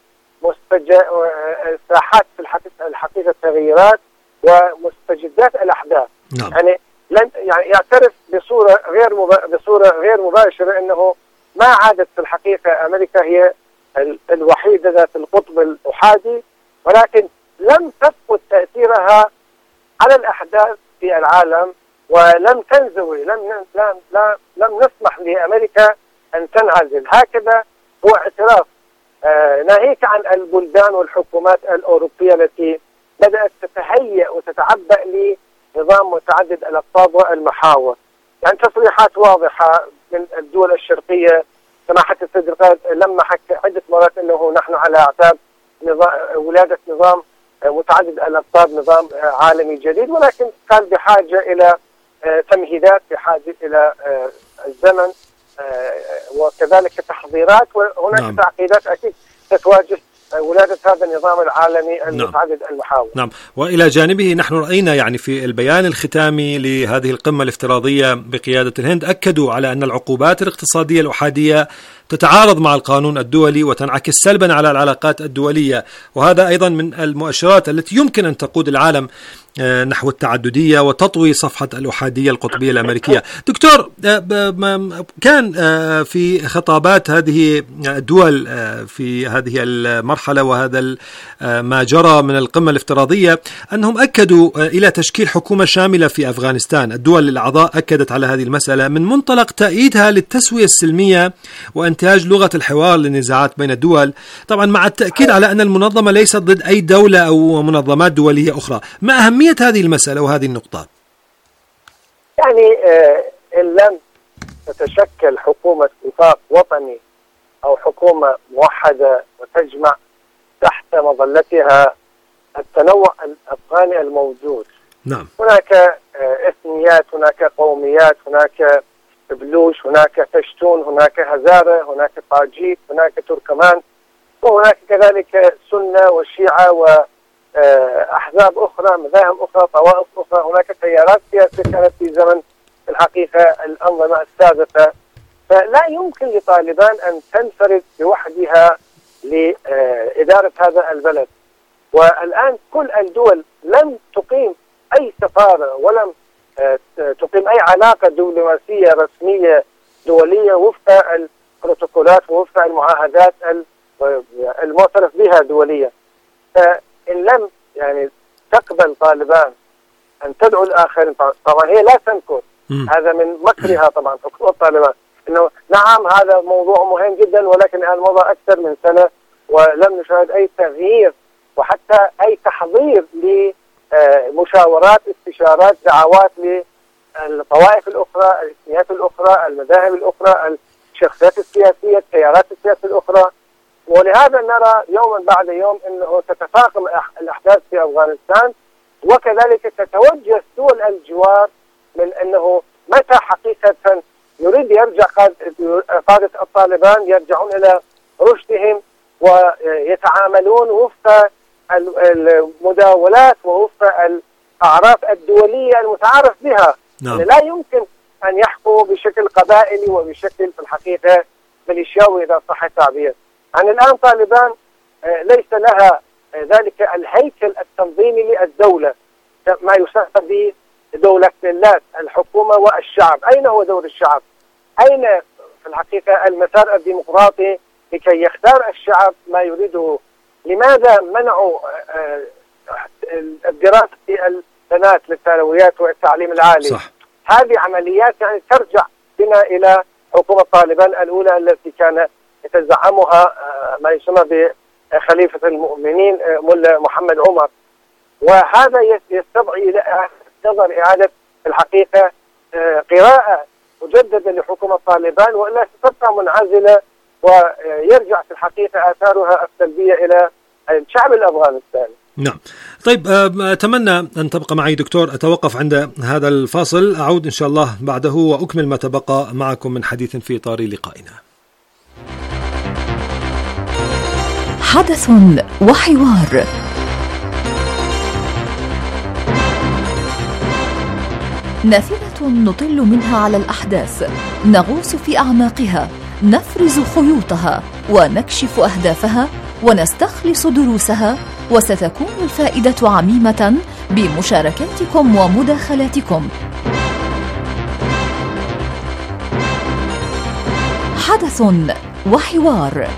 ساحات في الحقيقة التغييرات ومستجدات الأحداث.
نعم.
يعني يعترف بصورة غير مباشرة أنه ما عادت في الحقيقة أمريكا هي الوحيدة ذات القطب الأحادي، ولكن لم تفقد تأثيرها على الأحداث في العالم ولم تنزوي، لم نسمح لأمريكا أن تنعزل. هكذا هو اعتراف ناهيك عن البلدان والحكومات الأوروبية التي بدأت تتهيأ وتتعبأ لنظام متعدد الأقطاب والمحاور. يعني تصريحات واضحة من الدول الشرقية، سماحة السيد القائد لما حكى عدة مرات أنه نحن على أعتاب ولادة نظام متعدد الأقطاب، نظام عالمي جديد، ولكن كان بحاجة إلى تمهيدات، بحاجة إلى الزمن وكذلك تحضيرات، وهناك
نعم.
تعقيدات أكيد تتواجه ولادة هذا النظام العالمي المتعدد المحاور.
نعم. وإلى جانبه نحن رأينا يعني في البيان الختامي لهذه القمة الافتراضية بقيادة الهند أكدوا على أن العقوبات الاقتصادية الأحادية تتعارض مع القانون الدولي وتنعكس سلبا على العلاقات الدولية، وهذا أيضا من المؤشرات التي يمكن أن تقود العالم نحو التعددية وتطوي صفحة الأحادية القطبية الأمريكية. دكتور، كان في خطابات هذه الدول في هذه المرحلة وهذا ما جرى من القمة الافتراضية أنهم أكدوا إلى تشكيل حكومة شاملة في أفغانستان. الدول الأعضاء أكدت على هذه المسألة من منطلق تأييدها للتسوية السلمية وإنتاج لغة الحوار للنزاعات بين الدول، طبعا مع التأكيد على أن المنظمة ليست ضد أي دولة أو منظمات دولية أخرى. ما أهمية هذه المسألة وهذه النقطة؟
يعني إن لم تتشكل حكومة وفاق وطني أو حكومة موحدة وتجمع تحت مظلتها التنوع الأفغاني الموجود.
نعم.
هناك إثنيات، هناك قوميات، هناك بلوش، هناك پشتون، هناك هزارة، هناك طاجيك، هناك تركمان، وهناك كذلك سنة وشيعة وأحزاب أخرى، مذاهب أخرى، طوائف أخرى. هناك تيارات سياسية كانت في زمن الحقيقة الأنظمة السابقة. فلا يمكن لطالبان أن تنفرد بوحدها لإدارة هذا البلد. والآن كل الدول لم تقيم أي سفارة ولم تقيم أي علاقة دبلوماسية رسمية دولية وفق البروتوكولات ووفق المعاهدات المعترف بها دوليا. فإن لم يعني تقبل طالبان أن تدعو الآخرين، طبعا هي لا تنكر هذا من مكرها طبعا حكومة طالبان إنه نعم هذا موضوع مهم جدا، ولكن الموضوع أكثر من سنة ولم نشاهد أي تغيير وحتى أي تحضير لمشاورات، استشارات، دعوات للطوائف الأخرى، الإثنيات الأخرى، المذاهب الأخرى، الشخصيات السياسية، التيارات السياسية الأخرى. ولهذا نرى يوما بعد يوم أنه تتفاقم الأحداث في أفغانستان، وكذلك تتوجه دول الجوار من أنه متى حقيقة يريد يرجع قادة الطالبان يرجعون إلى رشدهم ويتعاملون وفق المداولات ووفق الأعراف الدولية المتعارف بها.
نعم.
لا يمكن أن يحكموا بشكل قبائلي وبشكل في الحقيقة ميليشياوي إذا صح التعبير. يعني الآن طالبان ليس لها ذلك الهيكل التنظيمي للدولة، ما يسمى بدولة ملات، الحكومة والشعب. أين هو دور الشعب؟ أين في الحقيقة المسار الديمقراطي لكي يختار الشعب ما يريده؟ لماذا منعوا الدراسة في البنات للثانويات والتعليم العالي؟
صح.
هذه عمليات يعني ترجع بنا إلى حكومة طالبان الأولى التي كان يتزعمها ما يسمى بخليفة المؤمنين ملا محمد عمر. وهذا يستدعي إلى نظر إعادة الحقيقة قراءة مجددة لحكومة طالبان، وإلا ستبقى منعزلة ويرجع في الحقيقة آثارها السلبية إلى الشعب الأفغانستاني.
نعم. طيب، أتمنى أن تبقى معي دكتور. أتوقف عند هذا الفاصل، أعود إن شاء الله بعده وأكمل ما تبقى معكم من حديث في إطار لقائنا.
حدث وحوار. نافذة نطل منها على الأحداث، نغوص في أعماقها، نفرز خيوطها ونكشف أهدافها ونستخلص دروسها، وستكون الفائدة عميمة بمشاركاتكم ومداخلاتكم. حدث وحوار.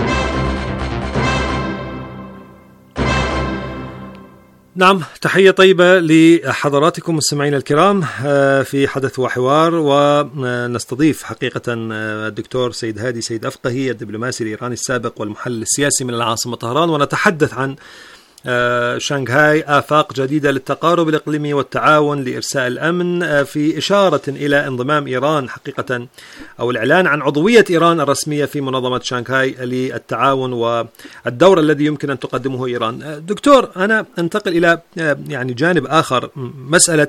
نعم، تحية طيبة لحضراتكم مستمعينا الكرام في حدث وحوار، ونستضيف حقيقة الدكتور سيد هادي سيد أفقهي، الدبلوماسي الإيراني السابق والمحلل السياسي من العاصمة طهران، ونتحدث عن شنغهاي آفاق جديدة للتقارب الإقليمي والتعاون لإرساء الأمن، في إشارة إلى انضمام إيران حقيقة أو الإعلان عن عضوية إيران الرسمية في منظمة شنغهاي للتعاون والدور الذي يمكن أن تقدمه إيران. دكتور، أنا أنتقل إلى يعني جانب آخر، مسألة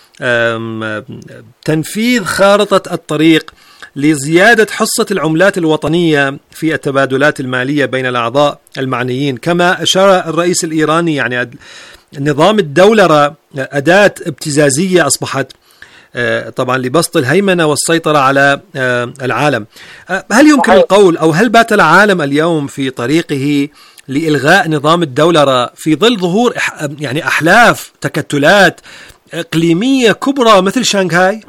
تنفيذ خارطة الطريق لزيادة حصة العملات الوطنية في التبادلات المالية بين الأعضاء المعنيين، كما أشار الرئيس الإيراني. يعني نظام الدولرة أداة ابتزازية أصبحت طبعا لبسط الهيمنة والسيطرة على العالم. هل يمكن القول أو هل بات العالم اليوم في طريقه لإلغاء نظام الدولار في ظل ظهور يعني أحلاف تكتلات إقليمية كبرى مثل شنغهاي؟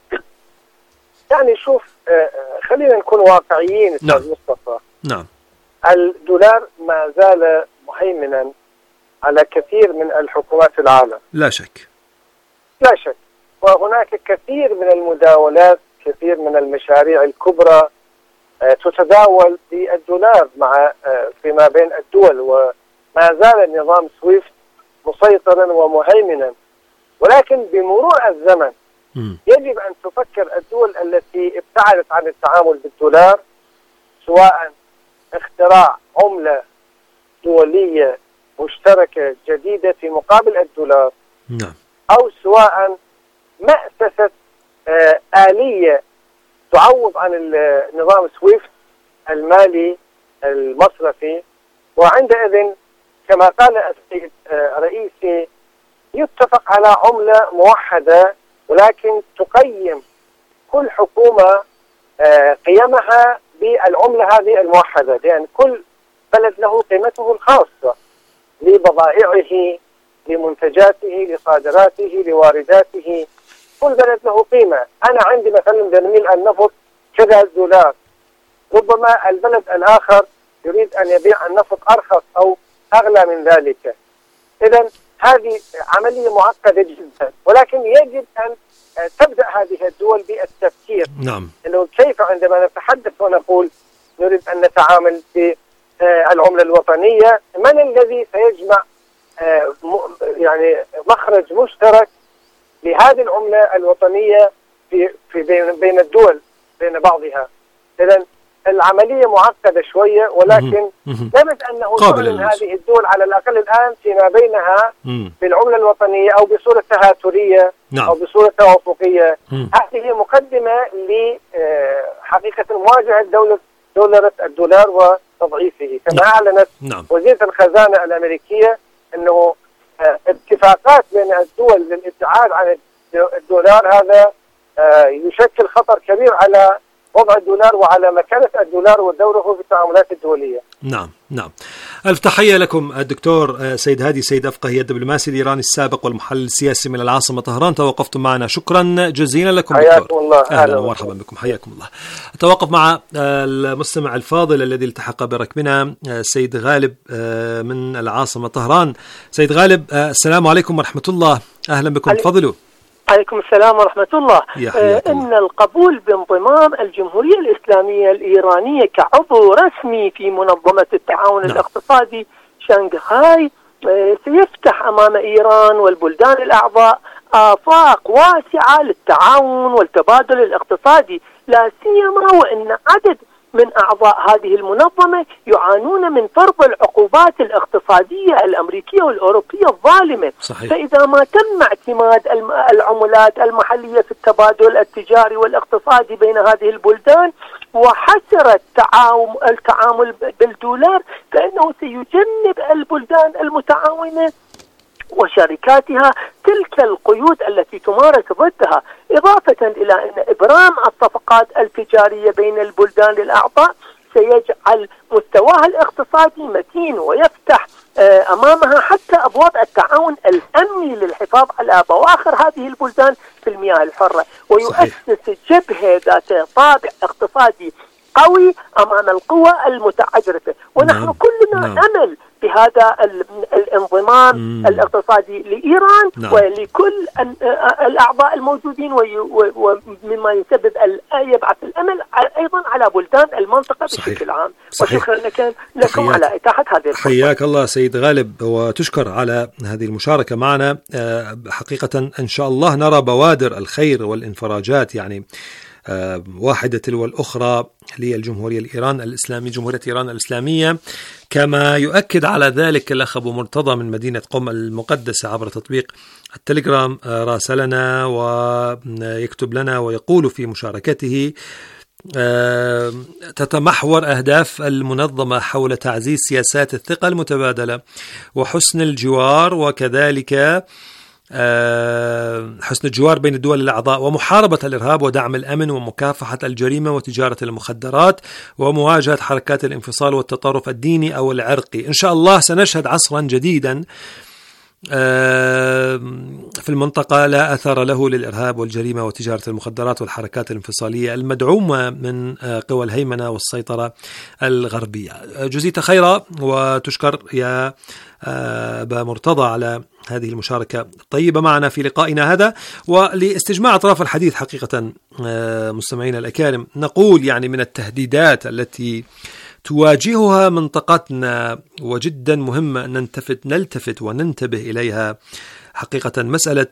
يعني شوف، خلينا نكون واقعيين أستاذ مصطفى.
نعم.
الدولار ما زال مهيمنا على كثير من الحكومات في العالم.
لا شك.
لا شك. وهناك كثير من المداولات، كثير من المشاريع الكبرى تتداول بالدولار مع فيما بين الدول، وما زال نظام سويفت مسيطرا ومهيمنا. ولكن بمرور الزمن يجب أن تفكر الدول التي ابتعدت عن التعامل بالدولار، سواء اختراع عملة دولية مشتركة جديدة في مقابل الدولار، أو سواء مأسسة آلية تعوض عن النظام سويفت المالي المصرفي. وعندئذ كما قال السيد رئيسي يتفق على عملة موحدة، ولكن تقيم كل حكومة قيمها بالعملة هذه الموحدة، لأن كل بلد له قيمته الخاصة لبضائعه، لمنتجاته، لصادراته، لوارداته. كل بلد له قيمة. أنا عندي مثلا برميل النفط كذا دولار، ربما البلد الآخر يريد أن يبيع النفط أرخص أو أغلى من ذلك. إذن هذه عملية معقدة جدا، ولكن يجب أن تبدأ هذه الدول بالتفكير.
نعم.
إنه كيف عندما نتحدث ونقول نريد أن نتعامل بالعملة الوطنية، من الذي سيجمع يعني مخرج مشترك لهذه العملة الوطنية في بين الدول بين بعضها. إذن العملية معقدة شوية، ولكن لابد أنه تعلن هذه الدول على الأقل الآن فيما بينها بالعملة الوطنية أو بصورة تهاترية أو بصورة توافقية. هذه مقدمة لحقيقة مواجهة دولة الدولار وتضعيفه، كما أعلنت وزيرة الخزانة الأمريكية أنه اتفاقات بين الدول للابتعاد عن الدولار هذا يشكل خطر كبير على وضع الدولار وعلى مكانة الدولار ودوره في التعاملات الدولية.
نعم. ألف تحية لكم الدكتور سيد هادي سيد أفقهي، الدبلوماسي الإيراني السابق والمحلل السياسي من العاصمة طهران. توقفتم معنا، شكرا جزيلا لكم.
حياكم الله.
أهلا ومرحبا بكم، حياكم الله. أتوقف مع المستمع الفاضل الذي التحق بركبنا سيد غالب من العاصمة طهران. سيد غالب، السلام عليكم ورحمة الله، أهلا بكم، تفضلوا.
عليكم السلام ورحمة الله. إن القبول بانضمام الجمهورية الإسلامية الإيرانية كعضو رسمي في منظمة التعاون الاقتصادي شنغهاي سيفتح أمام إيران والبلدان الأعضاء آفاق واسعة للتعاون والتبادل الاقتصادي، لا سيما وإن عدد من أعضاء هذه المنظمة يعانون من فرض العقوبات الاقتصادية الأمريكية والأوروبية الظالمة.
صحيح.
فإذا ما تم اعتماد العملات المحلية في التبادل التجاري والاقتصادي بين هذه البلدان وحسر التعامل بالدولار، فإنه سيجنب البلدان المتعاونة وشركاتها تلك القيود التي تمارس ضدها، إضافة إلى أن إبرام الصفقات التجارية بين البلدان الأعضاء سيجعل مستواها الاقتصادي متين ويفتح أمامها حتى أبواب التعاون الأمني للحفاظ على بواخر هذه البلدان في المياه الحرة، ويؤسس جبهة ذات طابع اقتصادي قوي أمام القوى المتعجرفة. ونحن كلنا أمل بهذا الانضمام الاقتصادي لإيران ولكل الأعضاء الموجودين، ومما يسبب يبعث الأمل أيضا على بلدان المنطقة بشكل عام. وشكرا لكم على إتاحة هذه الفرصة.
حياك الله سيد غالب، وتشكر على هذه المشاركة معنا. حقيقة إن شاء الله نرى بوادر الخير والانفراجات، يعني واحدة تلو الأخرى للجمهورية الإسلامية، جمهورية إيران الإسلامية، كما يؤكد على ذلك الأخ أبو مرتضى من مدينة قم المقدسة عبر تطبيق التليجرام. راسلنا ويكتب لنا ويقول في مشاركته: تتمحور أهداف المنظمة حول تعزيز سياسات الثقة المتبادلة وحسن الجوار، وكذلك حسن الجوار بين الدول الأعضاء، ومحاربة الإرهاب ودعم الأمن ومكافحة الجريمة وتجارة المخدرات ومواجهة حركات الانفصال والتطرف الديني أو العرقي. إن شاء الله سنشهد عصرا جديدا في المنطقة لا أثر له للإرهاب والجريمة وتجارة المخدرات والحركات الانفصالية المدعومة من قوى الهيمنة والسيطرة الغربية. جزيت خيرا وتشكر يا أبا مرتضى على هذه المشاركة الطيبة معنا في لقائنا هذا. ولاستجماع أطراف الحديث حقيقة مستمعينا الأكارم، نقول يعني من التهديدات التي تواجهها منطقتنا وجدا مهمة أن نلتفت وننتبه إليها حقيقة مسألة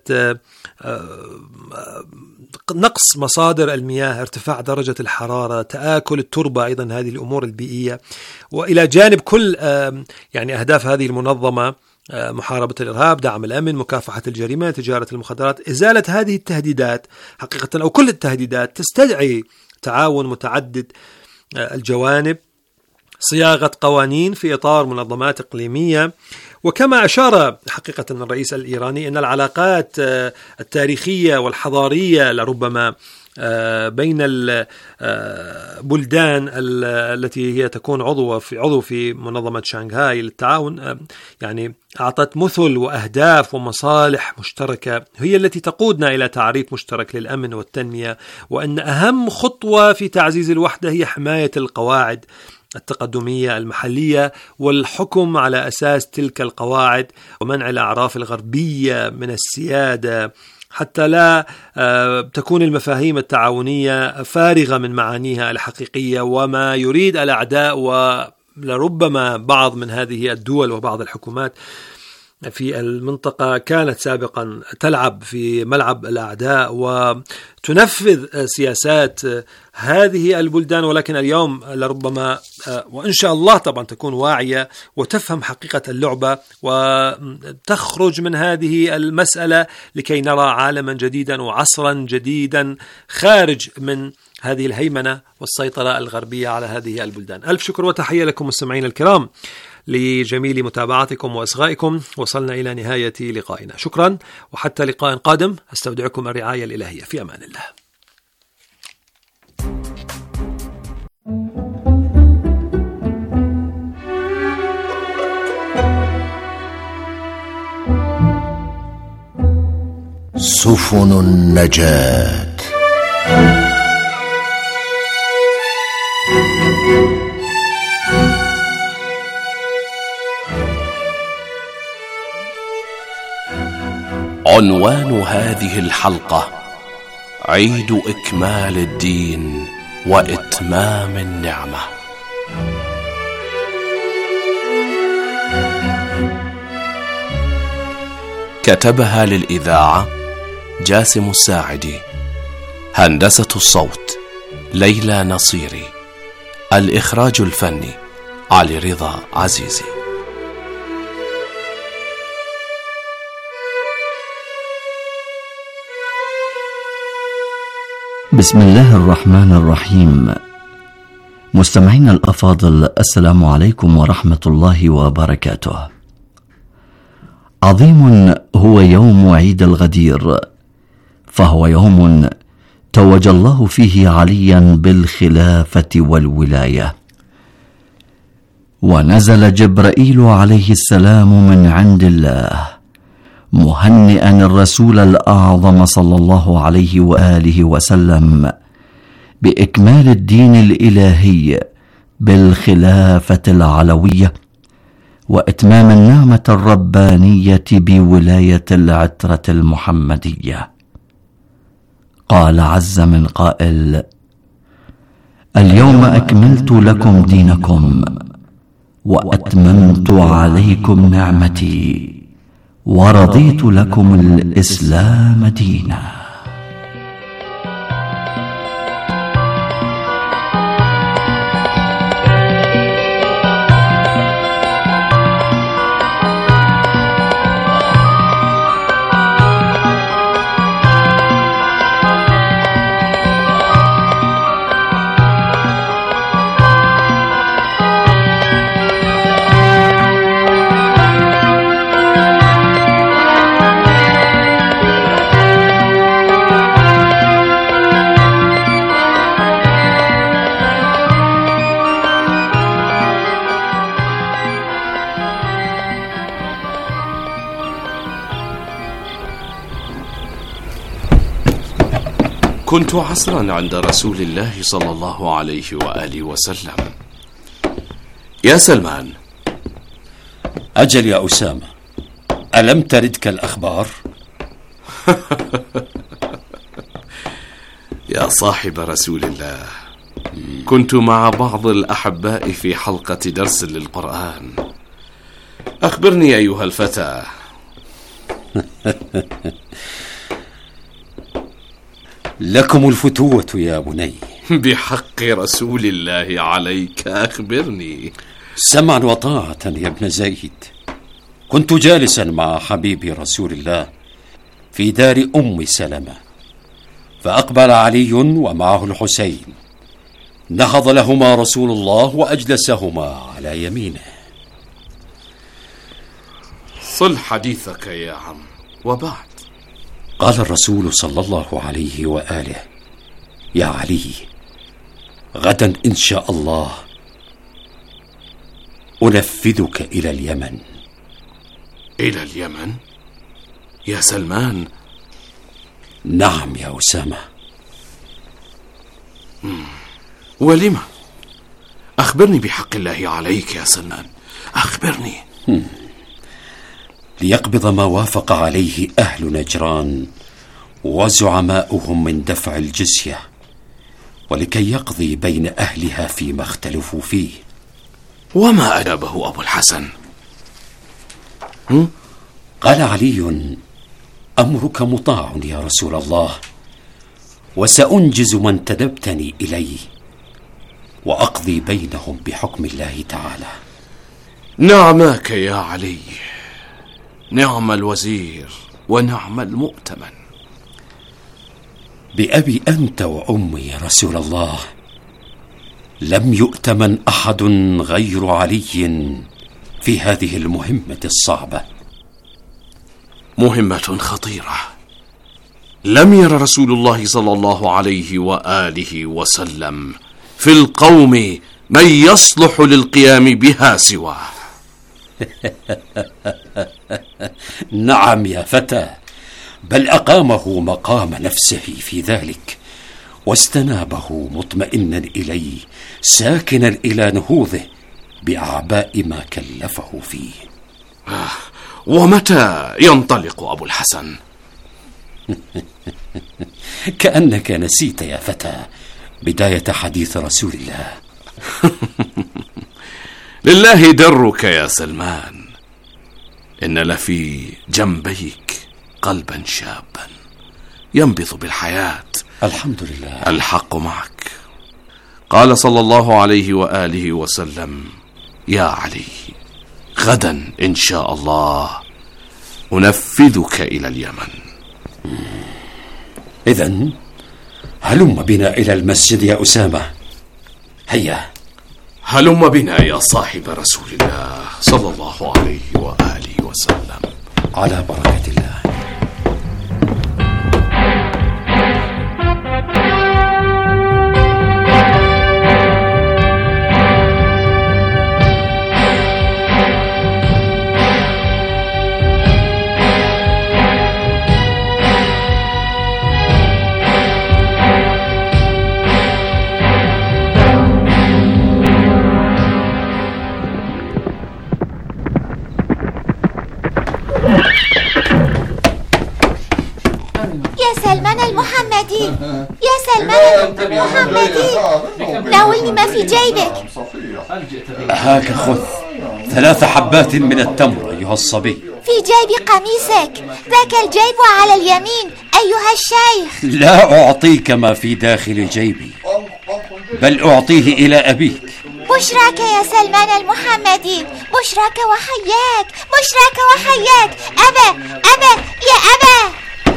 نقص مصادر المياه، ارتفاع درجة الحرارة، تآكل التربة، أيضا هذه الأمور البيئية، وإلى جانب كل يعني أهداف هذه المنظمة: محاربة الإرهاب، دعم الأمن، مكافحة الجريمة، تجارة المخدرات. إزالة هذه التهديدات حقيقة أو كل التهديدات تستدعي تعاون متعدد الجوانب، صياغة قوانين في إطار منظمات إقليمية. وكما أشار حقيقة الرئيس الإيراني أن العلاقات التاريخية والحضارية لربما بين البلدان التي هي تكون عضو في منظمة شانغهاي للتعاون يعني أعطت مثل وأهداف ومصالح مشتركة هي التي تقودنا إلى تعريف مشترك للأمن والتنمية، وأن أهم خطوة في تعزيز الوحدة هي حماية القواعد التقدمية المحلية والحكم على أساس تلك القواعد، ومنع الأعراف الغربية من السيادة حتى لا تكون المفاهيم التعاونية فارغة من معانيها الحقيقية وما يريد الأعداء ولربما بعض من هذه الدول وبعض الحكومات في المنطقة كانت سابقا تلعب في ملعب الأعداء وتنفذ سياسات هذه البلدان، ولكن اليوم لربما وإن شاء الله طبعا تكون واعية وتفهم حقيقة اللعبة وتخرج من هذه المسألة لكي نرى عالما جديدا وعصرا جديدا خارج من هذه الهيمنة والسيطرة الغربية على هذه البلدان. ألف شكر وتحية لكم مستمعين الكرام لجميل متابعتكم وإصغائكم. وصلنا إلى نهاية لقائنا، شكرا وحتى لقاء قادم. أستودعكم الرعاية الإلهية، في أمان الله.
سفن النجاة.
عنوان هذه الحلقة: عيد إكمال الدين وإتمام النعمة. كتبها للإذاعة جاسم الساعدي، هندسة الصوت ليلى نصيري، الإخراج الفني علي رضا عزيزي.
بسم الله الرحمن الرحيم. مستمعينا الأفاضل، السلام عليكم ورحمة الله وبركاته. عظيم هو يوم عيد الغدير، فهو يوم توج الله فيه عليا بالخلافة والولاية، ونزل جبرائيل عليه السلام من عند الله مهنئا الرسول الأعظم صلى الله عليه وآله وسلم بإكمال الدين الإلهي بالخلافة العلوية وإتمام النعمة الربانية بولاية العترة المحمدية. قال عز من قائل: اليوم أكملت لكم دينكم وأتممت عليكم نعمتي ورضيت لكم الإسلام دينا.
كنت عصرا عند رسول الله صلى الله عليه وآله وسلم. يا سلمان.
أجل يا أسامة، ألم تردك الأخبار؟
يا صاحب رسول الله، كنت مع بعض الأحباء في حلقة درس للقرآن. أخبرني أيها الفتى.
لكم الفتوة يا بني.
بحق رسول الله عليك أخبرني.
سمعا وطاعة يا ابن زيد. كنت جالسا مع حبيبي رسول الله في دار أم سلمة، فأقبل علي ومعه الحسين، نهض لهما رسول الله وأجلسهما على يمينه.
صل حديثك يا عم. وبعد.
قال الرسول صلى الله عليه وآله: يا علي، غدا إن شاء الله أنفذك إلى اليمن.
إلى اليمن؟ يا سلمان.
نعم يا أسامة.
ولما؟ أخبرني بحق الله عليك يا سلمان، أخبرني.
ليقبض ما وافق عليه أهل نجران وزعماؤهم من دفع الجزية، ولكي يقضي بين أهلها فيما اختلفوا فيه.
وما أجابه أبو الحسن؟
قال علي: أمرك مطاع يا رسول الله، وسأنجز ما انتدبتني إليه، وأقضي بينهم بحكم الله تعالى.
نعماك يا علي، نعم الوزير ونعم المؤتمن.
بأبي أنت وأمي يا رسول الله، لم يؤتمن أحد غير علي في هذه المهمة الصعبة.
مهمة خطيرة. لم ير رسول الله صلى الله عليه وآله وسلم في القوم من يصلح للقيام بها سواه.
نعم يا فتى، بل أقامه مقام نفسه في ذلك، واستنابه مطمئنا إليه، ساكنا إلى نهوضه بأعباء ما كلفه فيه.
ومتى ينطلق أبو الحسن؟
كأنك نسيت يا فتى بداية حديث رسول الله.
لله درك يا سلمان، إن لفي جنبيك قلبا شابا ينبض بالحياة.
الحمد لله.
الحق معك. قال صلى الله عليه وآله وسلم: يا علي، غدا إن شاء الله أنفذك إلى اليمن.
إذن هلم بنا إلى المسجد يا أسامة. هيا.
هلم بنا يا صاحب رسول الله صلى الله عليه وآله وسلم.
على بركة الله.
يا سلمان المحمدي، ناولني ما في جيبك.
هاك خذ 3 حبات من التمر أيها الصبي.
في جيب قميصك، ذاك الجيب على اليمين أيها الشيخ.
لا أعطيك ما في داخل جيبي، بل أعطيه إلى أبيك.
بشراك يا سلمان المحمدي، بشراك وحياك، بشراك وحياك. أبا يا أبا.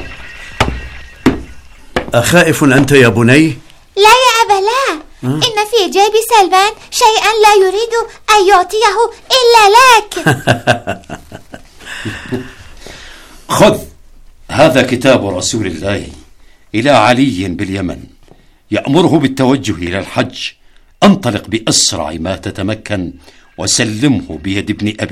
أخائف أنت يا بني؟
لا يا أبا لا، إن في جيب سلمان شيئا لا يريد أن يعطيه إلا لك.
خذ، هذا كتاب رسول الله إلى علي باليمن، يأمره بالتوجه إلى الحج. انطلق بأسرع ما تتمكن وسلمه بيد ابن أبي